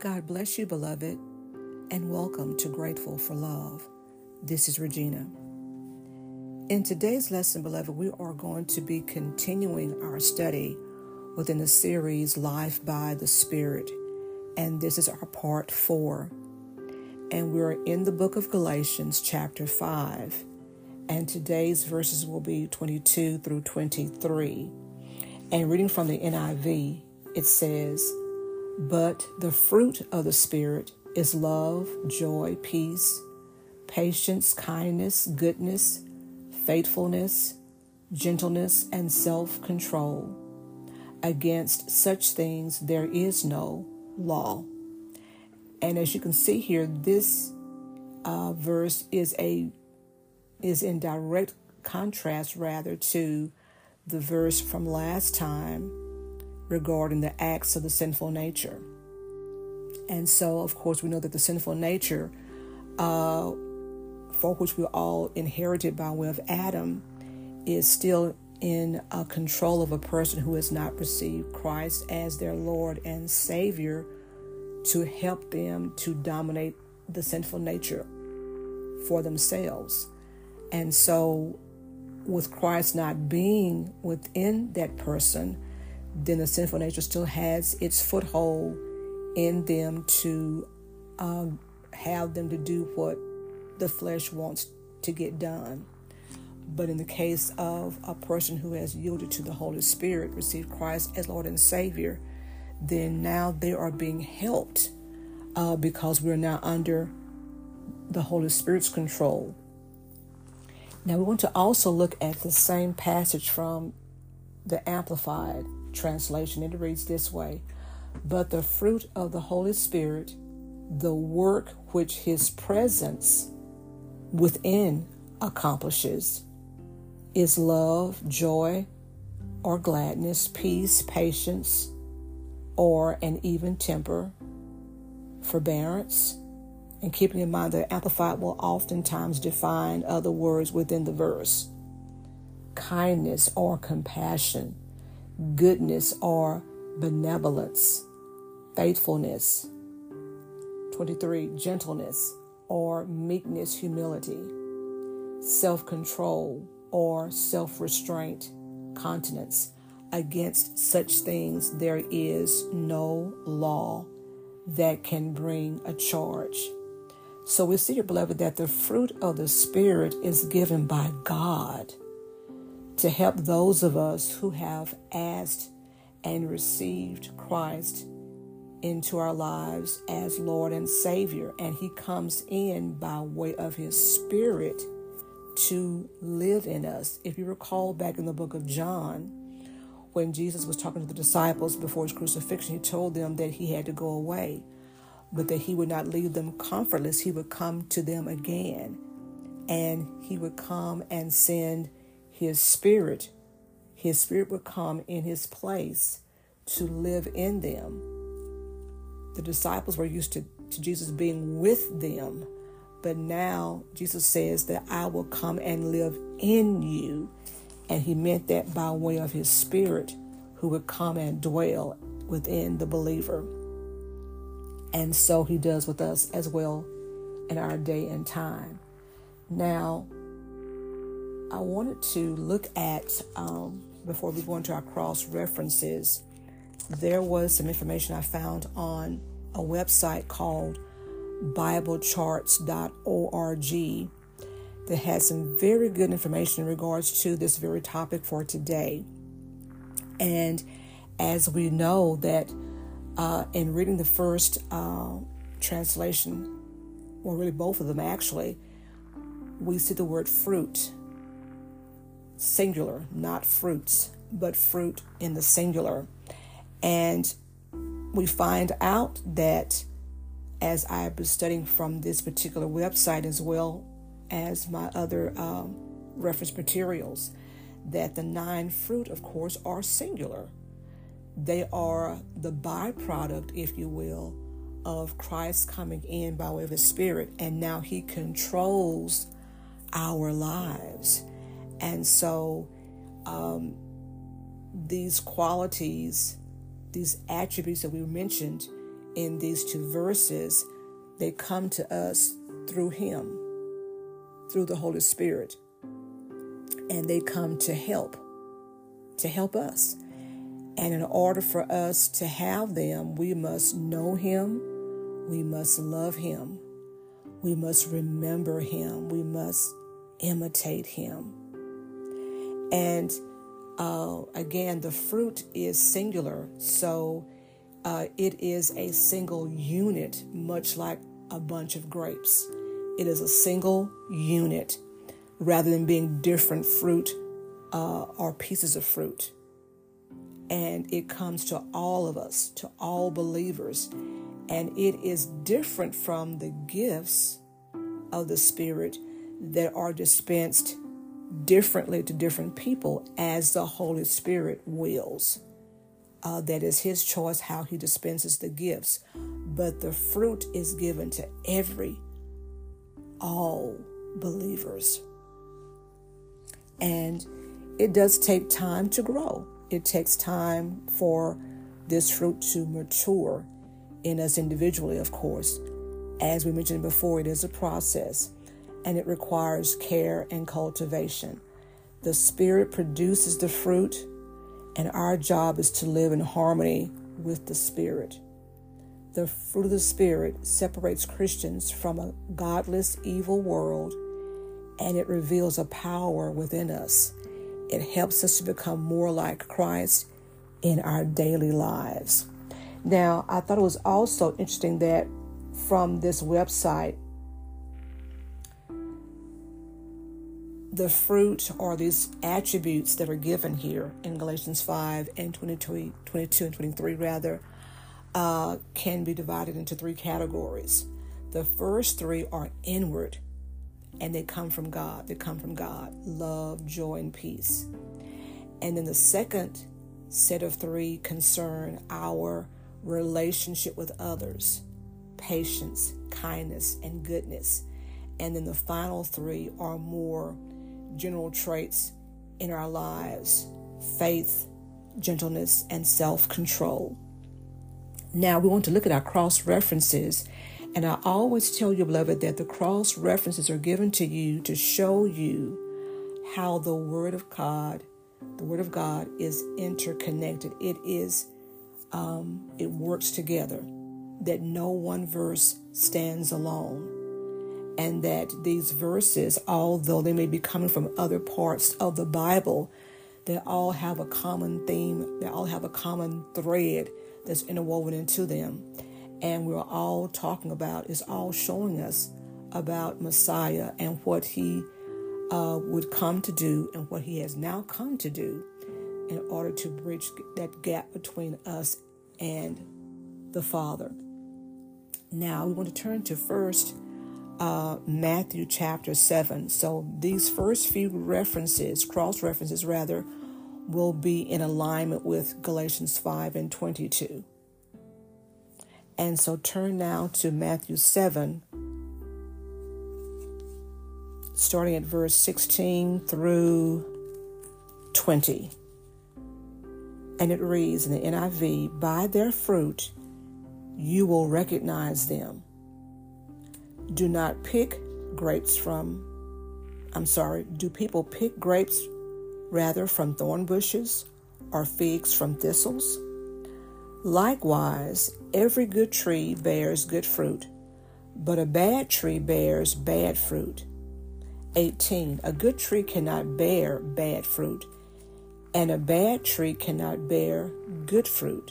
God bless you, beloved, and welcome to Grateful for Love. This is Regina. In today's lesson, beloved, we are going to be continuing our study within the series Life by the Spirit, and this is our part 4. And we're in the book of Galatians, chapter 5, and today's verses will be 22 through 23. And reading from the NIV, it says, "But the fruit of the Spirit is love, joy, peace, patience, kindness, goodness, faithfulness, gentleness, and self-control. Against such things there is no law." And as you can see here, this verse is in direct contrast, to the verse from last time regarding the acts of the sinful nature. And so, of course, we know that the sinful nature, for which we all inherited by way of Adam, is still in control of a person who has not received Christ as their Lord and Savior to help them to dominate the sinful nature for themselves. And so, with Christ not being within that person, then the sinful nature still has its foothold in them to have them to do what the flesh wants to get done. But in the case of a person who has yielded to the Holy Spirit, received Christ as Lord and Savior, then now they are being helped because we're now under the Holy Spirit's control. Now we want to also look at the same passage from the Amplified translation. It reads this way: "But the fruit of the Holy Spirit, the work which His presence within accomplishes, is love, joy, or gladness, peace, patience, or an even temper, forbearance." And keeping in mind that Amplified will oftentimes define other words within the verse: kindness or compassion, goodness or benevolence, faithfulness. 23, gentleness or meekness, humility, self-control or self-restraint, continence. Against such things there is no law that can bring a charge. So we see here, beloved, that the fruit of the Spirit is given by God to help those of us who have asked and received Christ into our lives as Lord and Savior. And He comes in by way of His Spirit to live in us. If you recall back in the book of John, when Jesus was talking to the disciples before His crucifixion, He told them that He had to go away, but that He would not leave them comfortless. He would come to them again, and He would come and send His Spirit. His Spirit would come in His place to live in them. The disciples were used to Jesus being with them, but now Jesus says that I will come and live in you. And He meant that by way of His Spirit, who would come and dwell within the believer. And so He does with us as well in our day and time. Now, I wanted to look at, before we go into our cross references, there was some information I found on a website called BibleCharts.org that has some very good information in regards to this very topic for today. And as we know that in reading the first translation, or really both of them actually, we see the word fruit, singular, not fruits, but fruit in the singular. And we find out that, as I've been studying from this particular website as well as my other reference materials, that the 9 fruit, of course, are singular. They are the byproduct, if you will, of Christ coming in by way of His Spirit, and now He controls our lives. And so these qualities, these attributes that we mentioned in these two verses, they come to us through Him, through the Holy Spirit. And they come to help us. And in order for us to have them, we must know Him, we must love Him, we must remember Him, we must imitate Him. And again, the fruit is singular, so it is a single unit, much like a bunch of grapes. It is a single unit rather than being different fruit or pieces of fruit. And it comes to all of us, to all believers. And it is different from the gifts of the Spirit that are dispensed differently to different people as the Holy Spirit wills. That is His choice how He dispenses the gifts. But the fruit is given to all believers. And it does take time to grow. It takes time for this fruit to mature in us individually, of course. As we mentioned before, it is a process, and it requires care and cultivation. The Spirit produces the fruit, and our job is to live in harmony with the Spirit. The fruit of the Spirit separates Christians from a godless, evil world, and it reveals a power within us. It helps us to become more like Christ in our daily lives. Now, I thought it was also interesting that from this website, the fruit or these attributes that are given here in Galatians 5 and 22 and 23 can be divided into three categories. The first three are inward, and they come from God. They come from God: love, joy, and peace. And then the second set of three concern our relationship with others: patience, kindness, and goodness. And then the final three are more general traits in our lives: faith, gentleness, and self-control. Now we want to look at our cross references. And I always tell you, beloved, that the cross references are given to you to show you how the Word of God is interconnected. It works together, that no one verse stands alone. And that these verses, although they may be coming from other parts of the Bible, they all have a common theme. They all have a common thread that's interwoven into them. And we're all talking about, is all showing us about Messiah and what He would come to do and what He has now come to do in order to bridge that gap between us and the Father. Now we want to turn to first Matthew chapter 7. So these first few cross references will be in alignment with Galatians 5 and 22. And so turn now to Matthew 7, starting at verse 16 through 20. And it reads in the NIV, "By their fruit you will recognize them. Do people pick grapes rather from thorn bushes or figs from thistles? Likewise, every good tree bears good fruit, but a bad tree bears bad fruit." 18, "A good tree cannot bear bad fruit, and a bad tree cannot bear good fruit.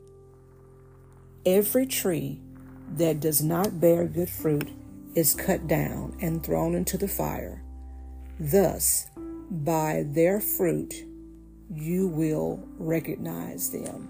Every tree that does not bear good fruit is cut down and thrown into the fire. Thus, by their fruit, you will recognize them."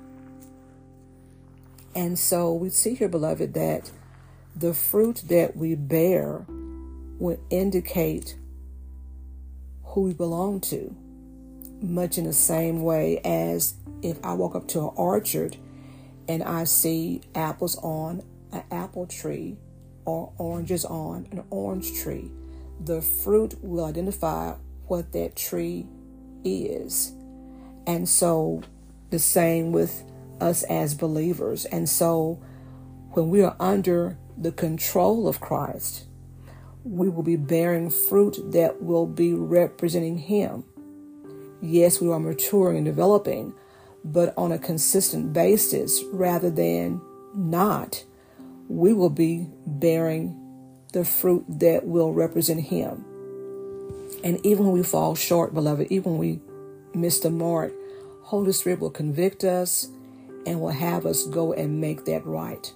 And so we see here, beloved, that the fruit that we bear will indicate who we belong to, much in the same way as if I walk up to an orchard and I see apples on an apple tree or oranges on an orange tree. The fruit will identify what that tree is. And so the same with us as believers. And so When we are under the control of Christ, we will be bearing fruit that will be representing Him. Yes, we are maturing and developing, but on a consistent basis rather than not, we will be bearing the fruit that will represent Him. And even when we fall short, beloved, even when we miss the mark, Holy Spirit will convict us and will have us go and make that right.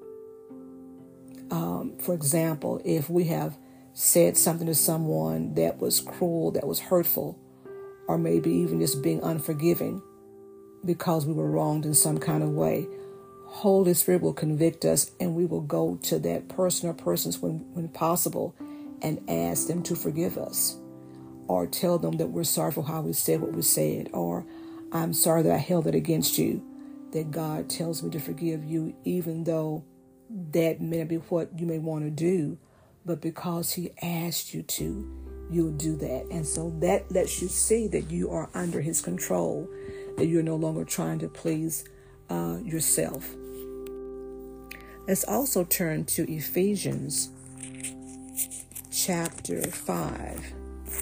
For example, if we have said something to someone that was cruel, that was hurtful, or maybe even just being unforgiving because we were wronged in some kind of way, Holy Spirit will convict us, and we will go to that person or persons when possible and ask them to forgive us, or tell them that we're sorry for how we said what we said, or I'm sorry that I held it against you, that God tells me to forgive you, even though that may be what you may want to do, but because He asked you to, you'll do that. And so that lets you see that you are under His control, that you're no longer trying to please yourself. Let's also turn to Ephesians chapter 5.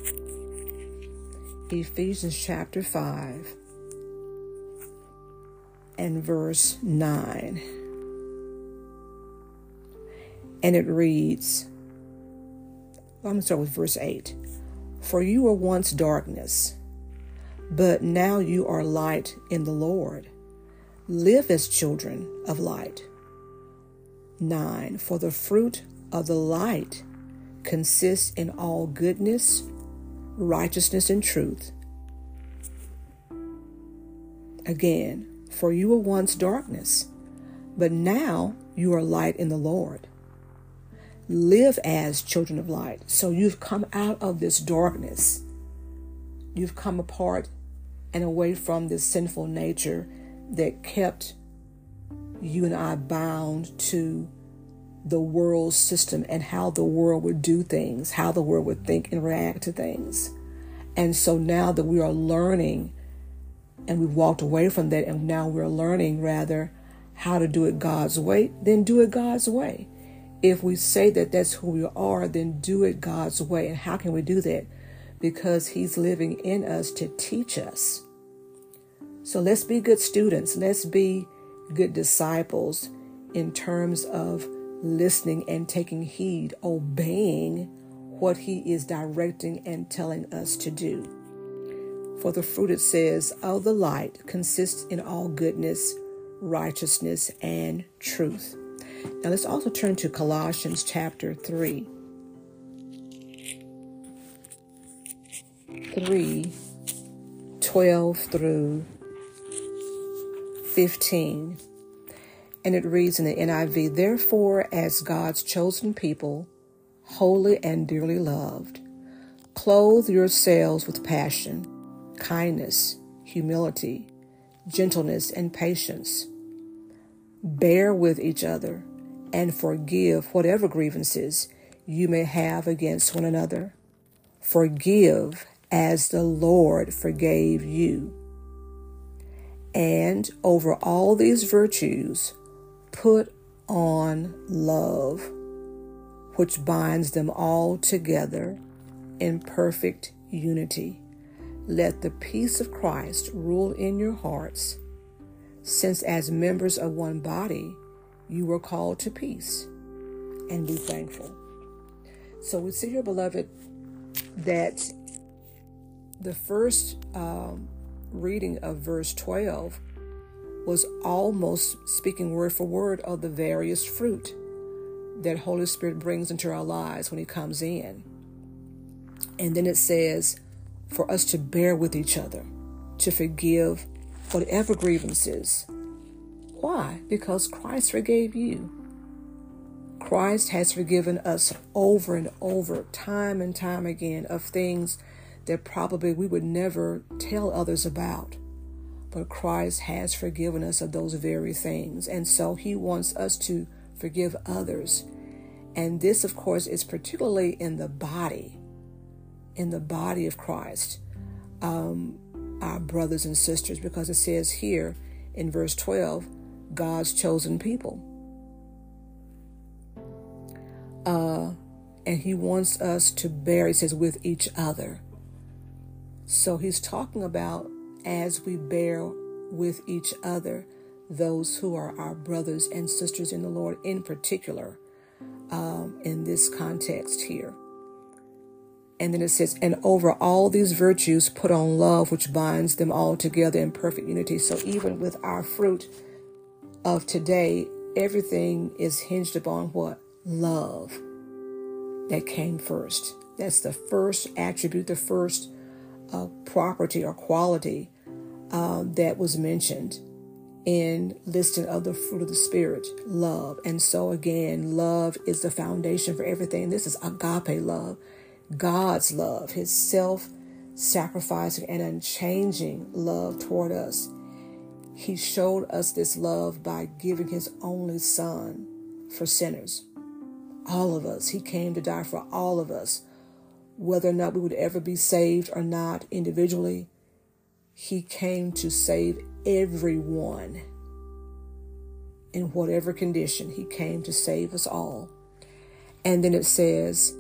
Ephesians chapter 5 and verse 9. And it reads, I'm going to start with verse 8. For you were once darkness, but now you are light in the Lord. Live as children of light. 9. For the fruit of the light consists in all goodness, righteousness, and truth. Again, for you were once darkness, but now you are light in the Lord. Live as children of light. So you've come out of this darkness. You've come apart and away from this sinful nature that kept you and I bound to the world system and how the world would do things, how the world would think and react to things. And so now that we are learning, and we've walked away from that, and now we're learning rather how to do it God's way, then do it God's way. If we say that that's who we are, then do it God's way. And how can we do that? Because He's living in us to teach us. So let's be good students. Let's be good disciples in terms of listening and taking heed, obeying what He is directing and telling us to do. For the fruit, it says, of the light consists in all goodness, righteousness, and truth. Now let's also turn to Colossians chapter 3. 3:12 through 15. And it reads in the NIV, therefore, as God's chosen people, holy and dearly loved, clothe yourselves with passion, kindness, humility, gentleness, and patience. Bear with each other and forgive whatever grievances you may have against one another. Forgive as the Lord forgave you. And over all these virtues, put on love, which binds them all together in perfect unity. Let the peace of Christ rule in your hearts, since as members of one body, you were called to peace, and be thankful. So we see here, beloved, that the first reading of verse 12 was almost speaking word for word of the various fruit that Holy Spirit brings into our lives when He comes in. And then it says for us to bear with each other, to forgive whatever grievances. Why? Because Christ forgave you. Christ has forgiven us over and over, time and time again, of things that probably we would never tell others about. But Christ has forgiven us of those very things. And so He wants us to forgive others. And this, of course, is particularly in the body of Christ, our brothers and sisters, because it says here in verse 12, God's chosen people. And he wants us to bear, he says, with each other. So he's talking about as we bear with each other, those who are our brothers and sisters in the Lord in particular, in this context here. And then it says, and over all these virtues put on love, which binds them all together in perfect unity. So even with our fruit of today, everything is hinged upon what? Love. That came first. That's the first attribute, the first property or quality that was mentioned in listing of the fruit of the Spirit, love. And so again, love is the foundation for everything. This is agape love, God's love, his self-sacrificing and unchanging love toward us. He showed us this love by giving his only son for sinners. All of us. He came to die for all of us. Whether or not we would ever be saved or not individually, he came to save everyone. In whatever condition, he came to save us all. And then it says,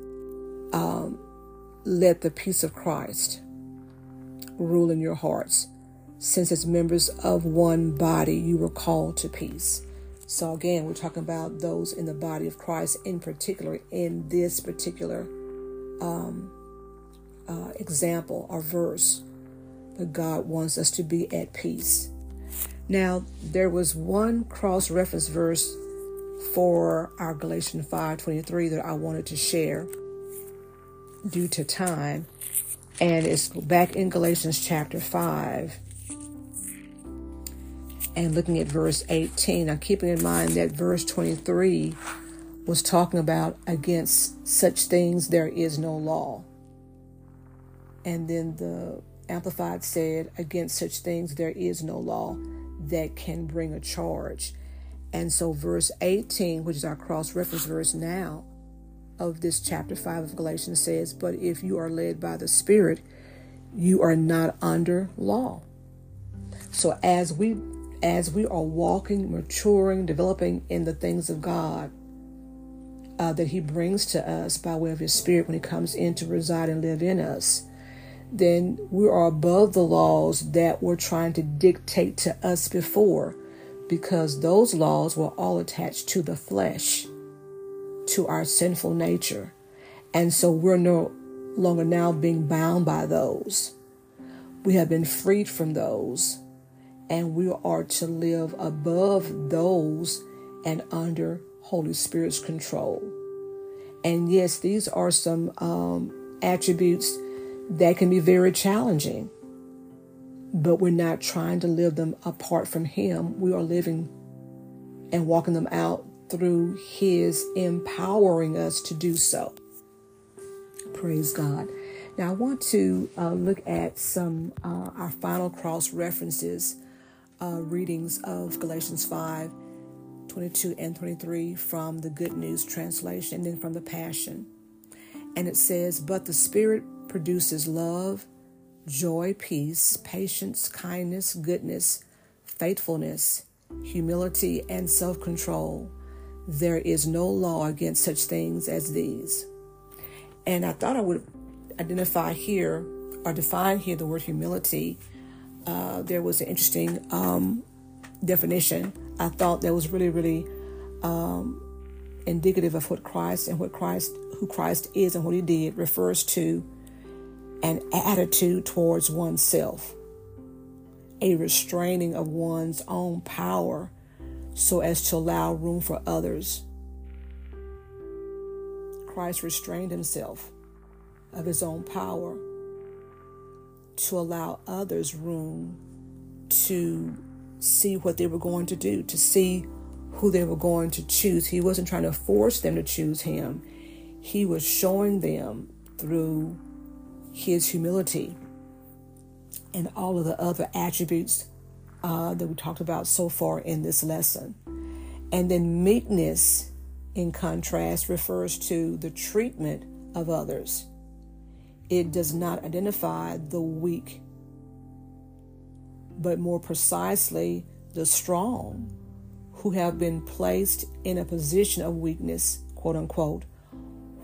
let the peace of Christ rule in your hearts, since as members of one body you were called to peace. So again, we're talking about those in the body of Christ, in particular, in this particular example or verse, that God wants us to be at peace. Now, there was one cross-reference verse for our Galatians 5:23 that I wanted to share due to time, and it's back in Galatians chapter 5. And looking at verse 18, now keeping in mind that verse 23 was talking about against such things there is no law. And then the Amplified said, against such things there is no law that can bring a charge. And so verse 18, which is our cross-reference verse now of this chapter 5 of Galatians, says, but if you are led by the Spirit, you are not under law. So as we are walking, maturing, developing in the things of God that he brings to us by way of his Spirit when he comes in to reside and live in us, then we are above the laws that were trying to dictate to us before, because those laws were all attached to the flesh, to our sinful nature. And so we're no longer now being bound by those. We have been freed from those. And we are to live above those and under Holy Spirit's control. And yes, these are some attributes that can be very challenging. But we're not trying to live them apart from him. We are living and walking them out through his empowering us to do so. Praise God. Now I want to look at some our final cross references. Readings of Galatians 5:22 and 23 from the Good News Translation, and then from the Passion. And it says, but the Spirit produces love, joy, peace, patience, kindness, goodness, faithfulness, humility, and self-control. There is no law against such things as these. And I thought I would identify here or define here the word humility. There was an interesting definition. I thought that was really indicative of what Christ and who Christ is and what he did. Refers to an attitude towards oneself, a restraining of one's own power so as to allow room for others. Christ restrained himself of his own power to allow others room to see what they were going to do, to see who they were going to choose. He wasn't trying to force them to choose him. He was showing them through his humility and all of the other attributes that we talked about so far in this lesson. And then meekness, in contrast, refers to the treatment of others. It does not identify the weak, but more precisely the strong, who have been placed in a position of weakness, quote unquote,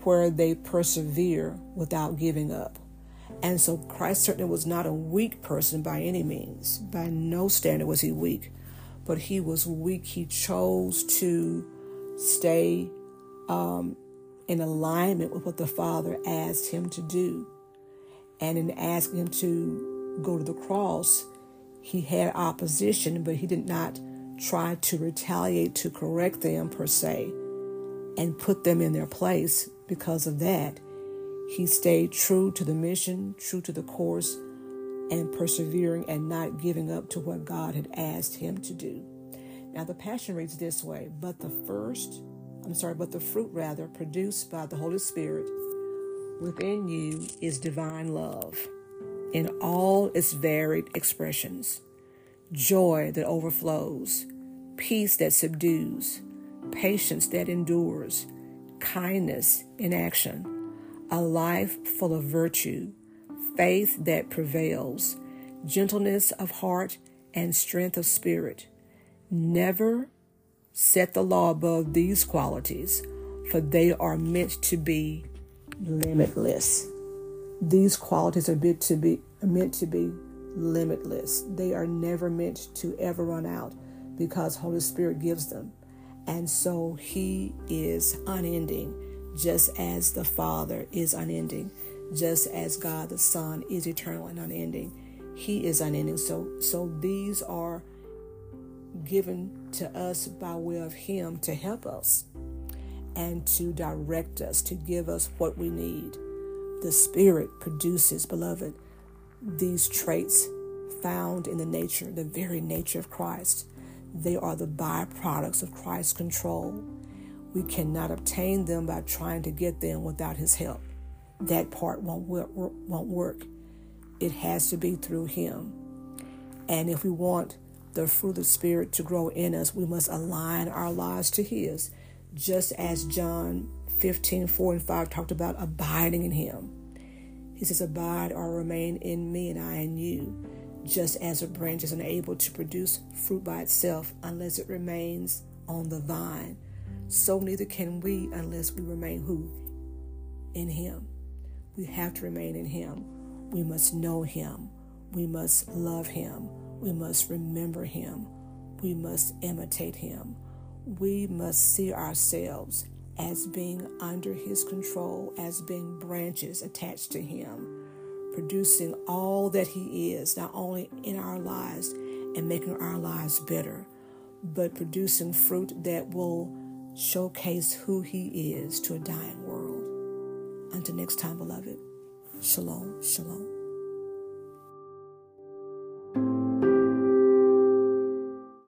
where they persevere without giving up. And so Christ certainly was not a weak person by any means. By no standard was he weak. But he was weak. He chose to stay in alignment with what the Father asked him to do. And in asking him to go to the cross, he had opposition, but he did not try to retaliate, to correct them per se, and put them in their place. Because of that, he stayed true to the mission, true to the course, and persevering and not giving up to what God had asked him to do. Now the Passion reads this way: but the fruit produced by the Holy Spirit within you is divine love in all its varied expressions, joy that overflows, peace that subdues, patience that endures, kindness in action, a life full of virtue, faith that prevails, gentleness of heart, and strength of spirit. Never set the law above these qualities, for they are meant to be limitless. These qualities are meant to be limitless. They are never meant to ever run out because Holy Spirit gives them. And so he is unending, just as the Father is unending, just as God the Son is eternal and unending. He is unending. So these are given to us by way of him to help us and to direct us, to give us what we need. The Spirit produces, beloved, these traits found in the very nature of Christ. They are the byproducts of Christ's control. We cannot obtain them by trying to get them without his help. That part won't work. It has to be through him. And if we want the fruit of the Spirit to grow in us, we must align our lives to his, just as John 15:4-5 talked about abiding in him. He says, abide or remain in me and I in you, just as a branch is unable to produce fruit by itself unless it remains on the vine. So neither can we unless we remain who? In him. We have to remain in him. We must know him. We must love him. We must remember him. We must imitate him. We must see ourselves as being under his control, as being branches attached to him, producing all that he is, not only in our lives and making our lives better, but producing fruit that will showcase who he is to a dying world. Until next time, beloved, shalom, shalom.